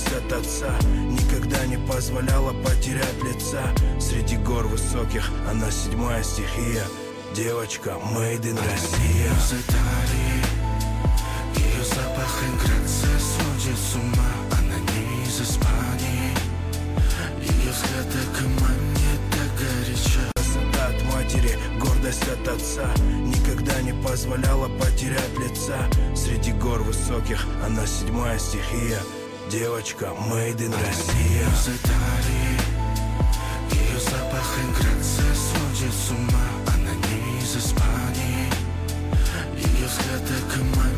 гордость от отца. Никогда не позволяла потерять лица. Среди гор высоких она седьмая стихия. Девочка made in Россия. Из Италии, ее запах и грация сводит с ума. Она не из Испании, ее взгляд так и манит, так горячо. Красота от матери, гордость от отца. Никогда не позволяла потерять лица. Среди гор высоких она седьмая стихия. Девочка made in Россия. Из Италии, ее запах и грация сводит с ума. Она не из Испании, ее взгляд так и манит.